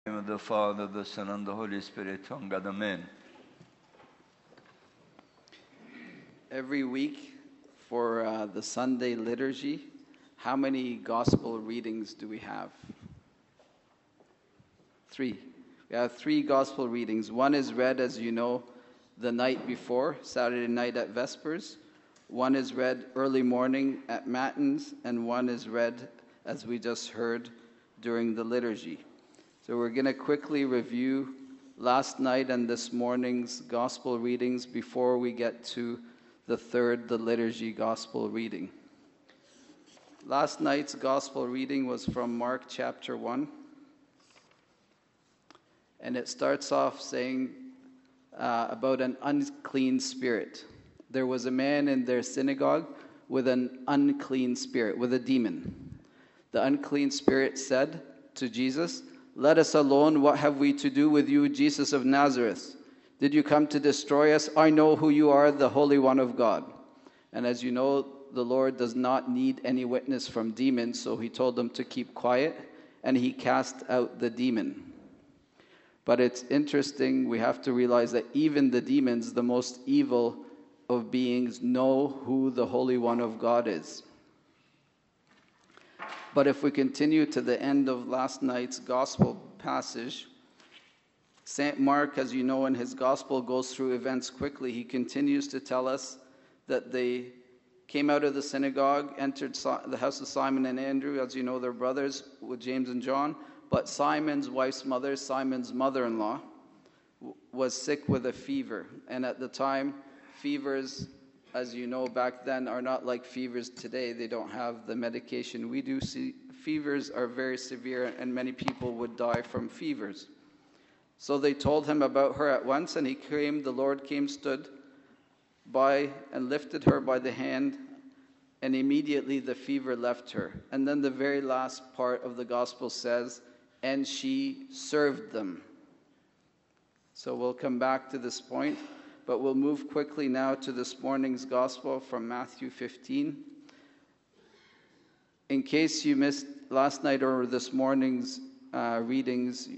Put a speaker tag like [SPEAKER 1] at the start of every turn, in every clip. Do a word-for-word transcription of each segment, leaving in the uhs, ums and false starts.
[SPEAKER 1] name of the Father, the Son, and the Holy Spirit, one God, amen.
[SPEAKER 2] Every week for uh, the Sunday liturgy, how many gospel readings do we have? Three. We have three gospel readings. One is read, as you know, the night before, Saturday night at Vespers. One is read early morning at Matins, and one is read, as we just heard, during the liturgy. So we're going to quickly review last night and this morning's gospel readings before we get to the third, the liturgy gospel reading. Last night's gospel reading was from Mark chapter one. And it starts off saying uh, about an unclean spirit. There was a man in their synagogue with an unclean spirit, with a demon. The unclean spirit said to Jesus, "Let us alone. What have we to do with you, Jesus of Nazareth? Did you come to destroy us? I know who you are, the Holy One of God." And as you know, the Lord does not need any witness from demons, so he told them to keep quiet, and he cast out the demon. But it's interesting, we have to realize that even the demons, the most evil of beings, know who the Holy One of God is. But if we continue to the end of last night's gospel passage, Saint Mark, as you know, in his gospel goes through events quickly. He continues to tell us that they came out of the synagogue, entered the house of Simon and Andrew. As you know, they're brothers with James and John. But Simon's wife's mother, Simon's mother-in-law, was sick with a fever. And at the time, fevers, as you know, back then are not like fevers today. They don't have the medication we do. See, fevers are very severe, and many people would die from fevers. So they told him about her at once, and he came, the Lord came, stood by and lifted her by the hand, and immediately the fever left her. And then the very last part of the gospel says, and she served them. So we'll come back to this point, but we'll move quickly now to this morning's gospel from Matthew fifteen. In case you missed last night or this morning's uh, readings,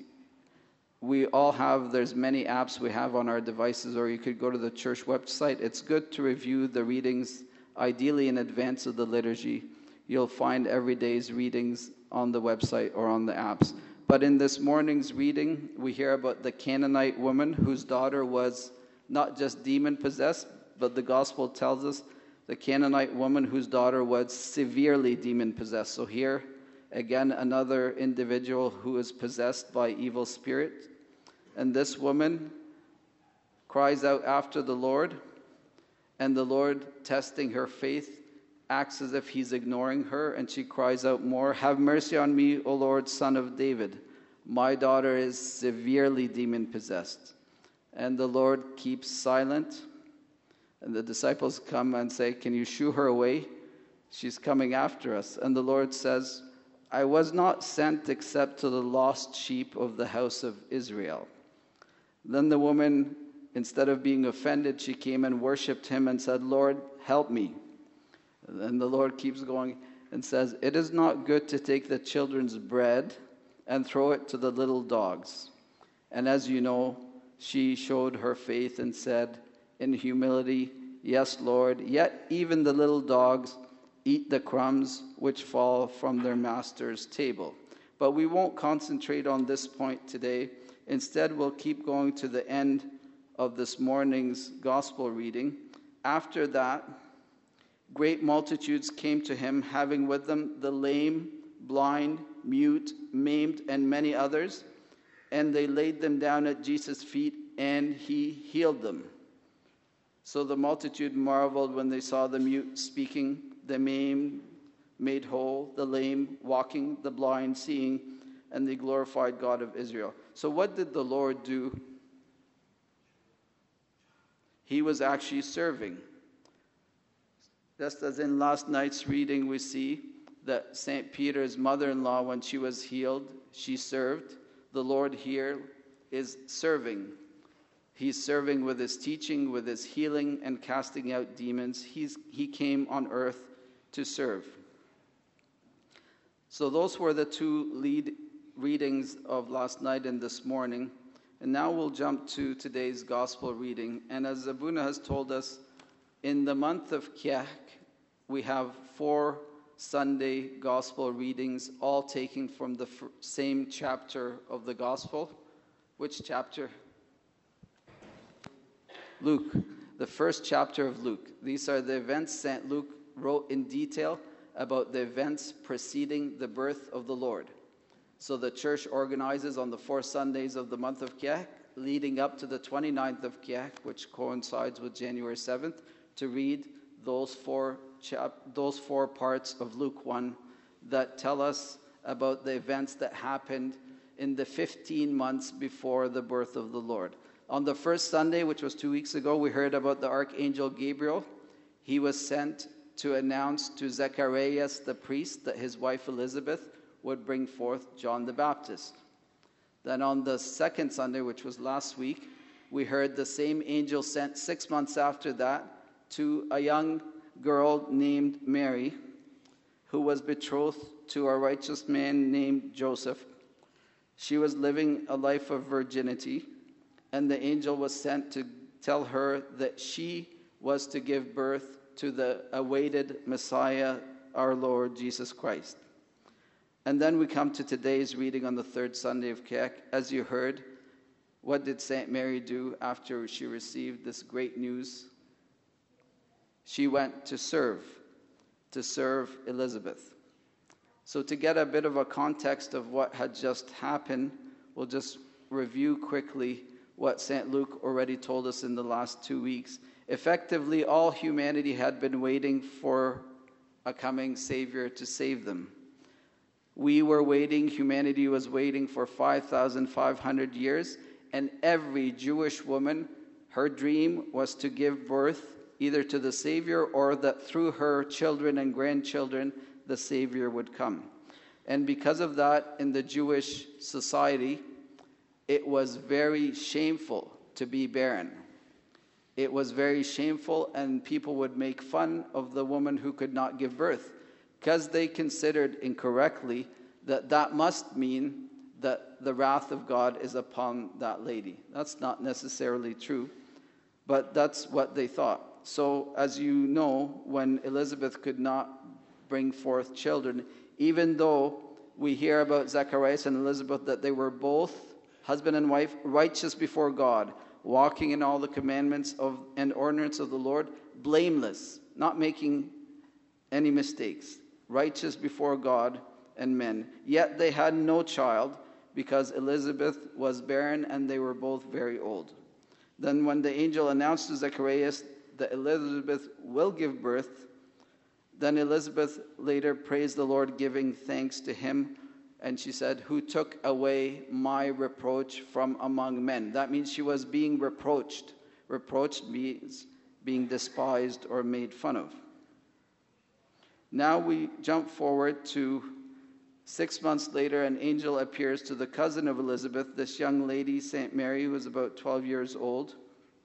[SPEAKER 2] we all have, there's many apps we have on our devices, or you could go to the church website. It's good to review the readings, ideally in advance of the liturgy. You'll find every day's readings on the website or on the apps. But in this morning's reading, we hear about the Canaanite woman whose daughter was not just demon-possessed, but the gospel tells us the Canaanite woman whose daughter was severely demon-possessed. So here, again, another individual who is possessed by evil spirit. And this woman cries out after the Lord, and the Lord, testing her faith, acts as if he's ignoring her, and she cries out more, "Have mercy on me, O Lord, Son of David. My daughter is severely demon-possessed." And the Lord keeps silent, and the disciples come and say, "Can you shoo her away? She's coming after us." And the Lord says, "I was not sent except to the lost sheep of the house of Israel." Then the woman, instead of being offended, she came and worshipped him and said, "Lord, help me." And the Lord keeps going and says, "It is not good to take the children's bread and throw it to the little dogs." And as you know, she showed her faith and said in humility, "Yes, Lord, yet even the little dogs eat the crumbs which fall from their master's table." But we won't concentrate on this point today. Instead, we'll keep going to the end of this morning's gospel reading. After that, great multitudes came to him, having with them the lame, blind, mute, maimed, and many others. And they laid them down at Jesus' feet, and he healed them. So the multitude marveled when they saw the mute speaking, the maimed made whole, the lame walking, the blind seeing, and they glorified God of Israel. So what did the Lord do? He was actually serving. Just as in last night's reading, we see that Saint Peter's mother-in-law, when she was healed, she served. The Lord here is serving. He's serving with his teaching, with his healing and casting out demons. He's, he came on earth to serve. So those were the two lead readings of last night and this morning. And now we'll jump to today's gospel reading. And as Abuna has told us, in the month of Kiahk, we have four Sunday gospel readings, all taken from the f- same chapter of the gospel. Which chapter? Luke, the first chapter of Luke. These are the events Saint Luke wrote in detail about the events preceding the birth of the Lord. So the church organizes on the four Sundays of the month of Kiahk, leading up to the twenty-ninth of Kiahk, which coincides with January seventh, to read those four chap- those four parts of Luke one that tell us about the events that happened in the fifteen months before the birth of the Lord. On the first Sunday, which was two weeks ago, we heard about the archangel Gabriel. He was sent to announce to Zacharias the priest that his wife Elizabeth would bring forth John the Baptist. Then on the second Sunday, which was last week, we heard the same angel sent six months after that to a young girl named Mary, who was betrothed to a righteous man named Joseph. She was living a life of virginity, and the angel was sent to tell her that she was to give birth to the awaited Messiah, our Lord Jesus Christ. And then we come to today's reading on the third Sunday of Kiahk. As you heard, what did Saint Mary do after she received this great news? She went to serve, to serve Elizabeth. So to get a bit of a context of what had just happened, we'll just review quickly what Saint Luke already told us in the last two weeks. Effectively, all humanity had been waiting for a coming Savior to save them. We were waiting, humanity was waiting for five thousand five hundred years, and every Jewish woman, her dream was to give birth either to the Savior or that through her children and grandchildren, the Savior would come. And because of that, in the Jewish society, it was very shameful to be barren. It was very shameful, and people would make fun of the woman who could not give birth, because they considered incorrectly that that must mean that the wrath of God is upon that lady. That's not necessarily true, but that's what they thought. So, as you know, when Elizabeth could not bring forth children, even though we hear about Zacharias and Elizabeth that they were both, husband and wife, righteous before God, walking in all the commandments of and ordinance of the Lord, blameless, not making any mistakes, righteous before God and men. Yet they had no child because Elizabeth was barren and they were both very old. Then when the angel announced to Zacharias that Elizabeth will give birth, then Elizabeth later praised the Lord, giving thanks to him. And she said, "Who took away my reproach from among men?" That means she was being reproached. Reproached means being despised or made fun of. Now we jump forward to six months later. An angel appears to the cousin of Elizabeth, this young lady, Saint Mary, who was about twelve years old.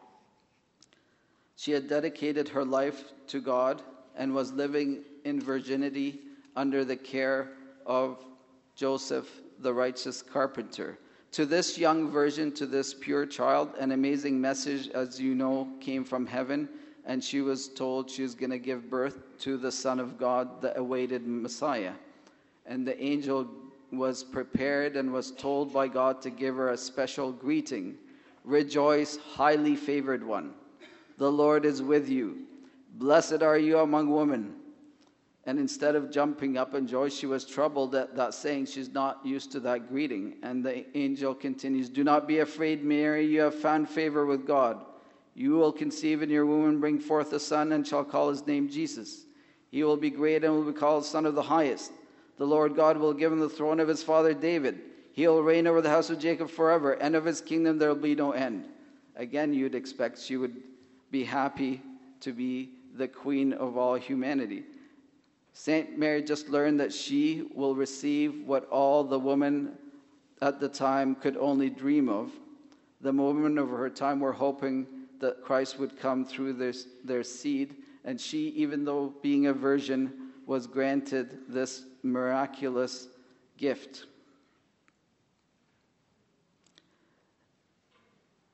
[SPEAKER 2] She had dedicated her life to God and was living in virginity under the care of Joseph, the righteous carpenter. To this young virgin, to this pure child, an amazing message, as you know, came from heaven, and she was told she was going to give birth to the Son of God, the awaited Messiah. And the angel was prepared and was told by God to give her a special greeting. "Rejoice, highly favored one. The Lord is with you. Blessed are you among women." And instead of jumping up in joy, she was troubled at that saying. She's not used to that greeting. And the angel continues, "Do not be afraid, Mary. You have found favor with God. You will conceive in your womb and bring forth a son, and shall call his name Jesus. He will be great and will be called Son of the Highest. The Lord God will give him the throne of his father David. He will reign over the house of Jacob forever, and of his kingdom there will be no end." Again, you'd expect she would be happy to be the queen of all humanity. Saint Mary just learned that she will receive what all the women at the time could only dream of. The women of her time were hoping that Christ would come through their, their seed, and she, even though being a virgin, was granted this miraculous gift.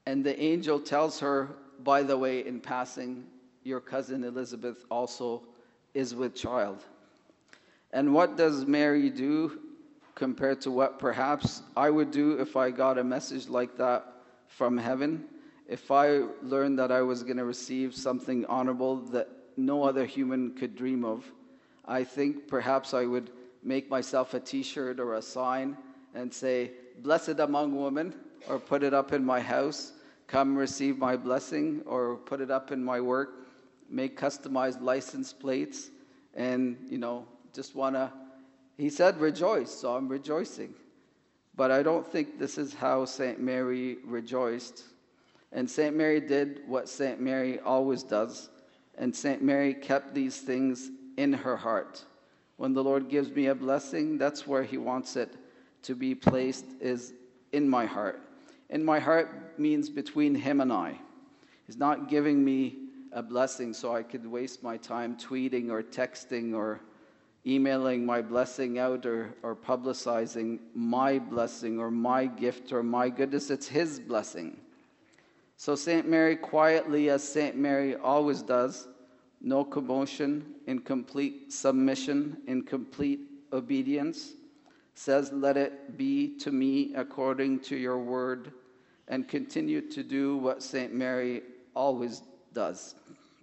[SPEAKER 2] And the angel tells her, by the way, in passing, your cousin Elizabeth also is with child. And what does Mary do compared to what perhaps I would do if I got a message like that from heaven? If I learned that I was going to receive something honorable that no other human could dream of, I think perhaps I would make myself a t-shirt or a sign and say, "Blessed among women," or put it up in my house, "Come receive my blessing," or put it up in my work, make customized license plates, and, you know, just want to, he said rejoice, so I'm rejoicing. But I don't think this is how Saint Mary rejoiced. And Saint Mary did what Saint Mary always does, and Saint Mary kept these things in her heart. When the Lord gives me a blessing, that's where he wants it to be placed, is in my heart. In my heart means between him and I. He's not giving me a blessing so I could waste my time tweeting or texting or emailing my blessing out, or, or publicizing my blessing or my gift or my goodness. It's his blessing. So Saint Mary, quietly as Saint Mary always does, no commotion, in complete submission, in complete obedience, says, "Let it be to me according to your word," and continue to do what Saint Mary always does.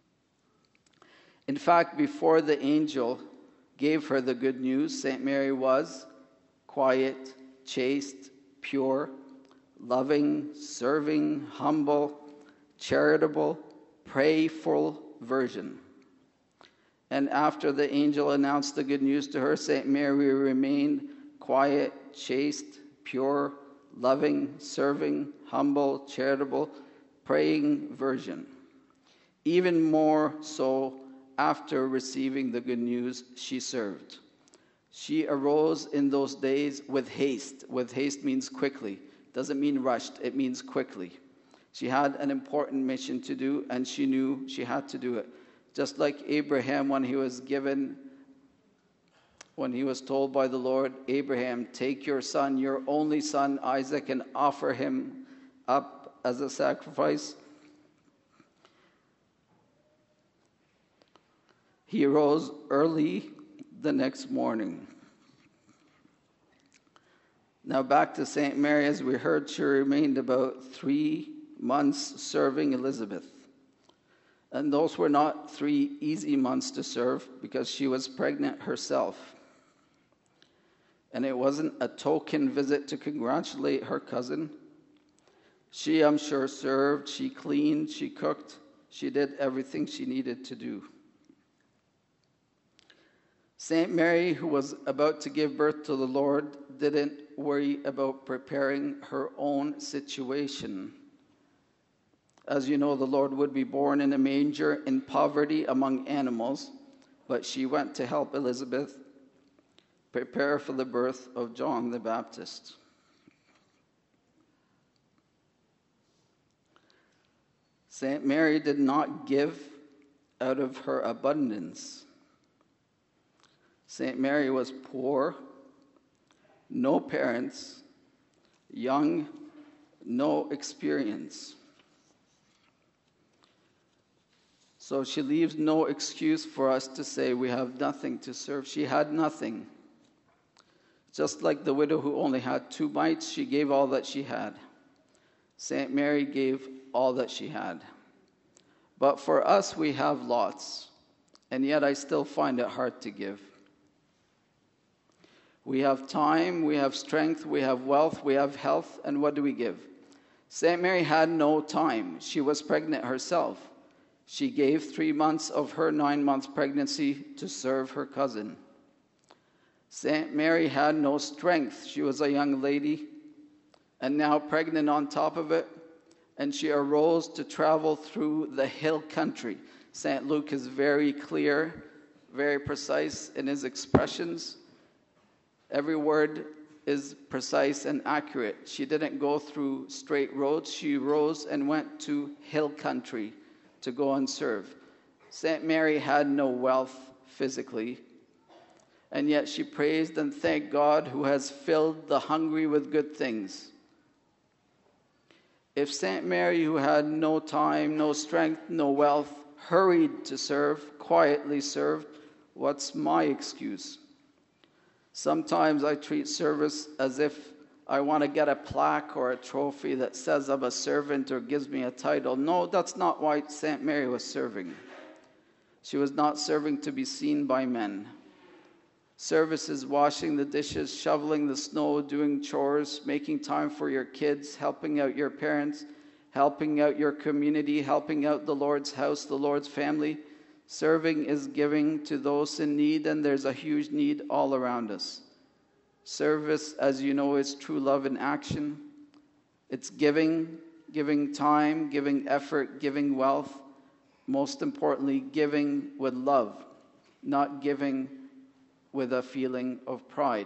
[SPEAKER 2] In fact, before the angel gave her the good news, Saint Mary was quiet, chaste, pure, loving, serving, humble, charitable, prayerful virgin. And after the angel announced the good news to her, Saint Mary remained quiet, chaste, pure, loving, serving, humble, charitable, praying virgin. Even more so after receiving the good news, she served. She arose in those days with haste. With haste means quickly. Doesn't mean rushed, it means quickly. She had an important mission to do, and she knew she had to do it. Just like Abraham, when he was given, when he was told by the Lord, "Abraham, take your son, your only son, Isaac, and offer him up as a sacrifice." He rose early the next morning. Now back to Saint Mary, as we heard, she remained about three months serving Elizabeth. And those were not three easy months to serve, because she was pregnant herself. And it wasn't a token visit to congratulate her cousin. She, I'm sure, served, she cleaned, she cooked, she did everything she needed to do. Saint Mary, who was about to give birth to the Lord, didn't worry about preparing her own situation. As you know, the Lord would be born in a manger in poverty among animals, but she went to help Elizabeth prepare for the birth of John the Baptist. Saint Mary did not give out of her abundance. Saint Mary was poor, no parents, young, no experience. So she leaves no excuse for us to say we have nothing to serve. She had nothing. Just like the widow who only had two mites, she gave all that she had. Saint Mary gave all that she had. But for us, we have lots, and yet I still find it hard to give. We have time, we have strength, we have wealth, we have health, and what do we give? Saint Mary had no time. She was pregnant herself. She gave three months of her nine-month pregnancy to serve her cousin. Saint Mary had no strength. She was a young lady, and now pregnant on top of it, and she arose to travel through the hill country. Saint Luke is very clear, very precise in his expressions. Every word is precise and accurate. She didn't go through straight roads. She rose and went to hill country to go and serve. Saint Mary had no wealth physically, and yet she praised and thanked God, who has filled the hungry with good things. If Saint Mary, who had no time, no strength, no wealth, hurried to serve, quietly served, what's my excuse? Sometimes I treat service as if I want to get a plaque or a trophy that says I'm a servant or gives me a title. No, that's not why Saint Mary was serving. She was not serving to be seen by men. Service is washing the dishes, shoveling the snow, doing chores, making time for your kids, helping out your parents, helping out your community, helping out the Lord's house, the Lord's family. Serving is giving to those in need, and there's a huge need all around us. Service, as you know, is true love in action. It's giving, giving time, giving effort, giving wealth. Most importantly, giving with love, not giving with a feeling of pride.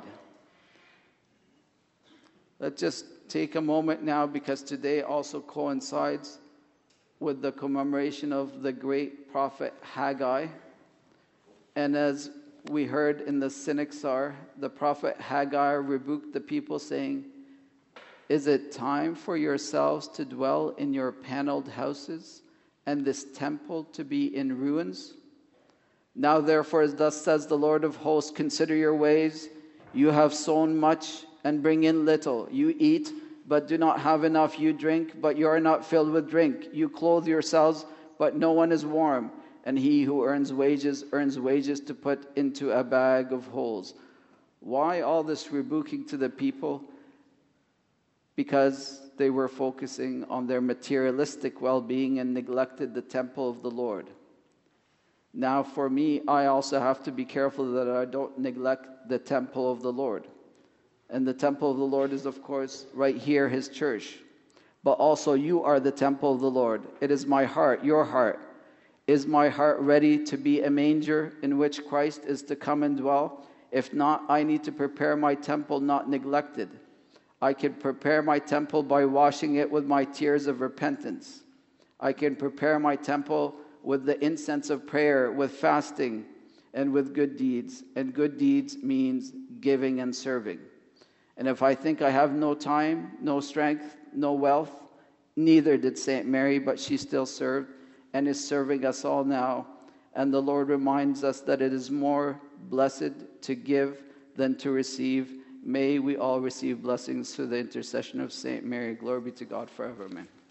[SPEAKER 2] Let's just take a moment now, because today also coincides with the commemoration of the great prophet Haggai. And as we heard in the Synaxar, the prophet Haggai rebuked the people, saying, "Is it time for yourselves to dwell in your paneled houses, and this temple to be in ruins? Now therefore, as thus says the Lord of hosts, consider your ways. You have sown much and bring in little. You eat, but do not have enough. You drink, but you are not filled with drink. You clothe yourselves, but no one is warm. And he who earns wages, earns wages to put into a bag of holes." Why all this rebuking to the people? Because they were focusing on their materialistic well-being and neglected the temple of the Lord. Now for me, I also have to be careful that I don't neglect the temple of the Lord. And the temple of the Lord is, of course, right here, his church. But also you are the temple of the Lord. It is my heart, your heart. Is my heart ready to be a manger in which Christ is to come and dwell? If not, I need to prepare my temple, not neglect it. I can prepare my temple by washing it with my tears of repentance. I can prepare my temple with the incense of prayer, with fasting, and with good deeds. And good deeds means giving and serving. And if I think I have no time, no strength, no wealth, neither did Saint Mary, but she still served and is serving us all now. And the Lord reminds us that it is more blessed to give than to receive. May we all receive blessings through the intercession of Saint Mary. Glory be to God forever. Amen.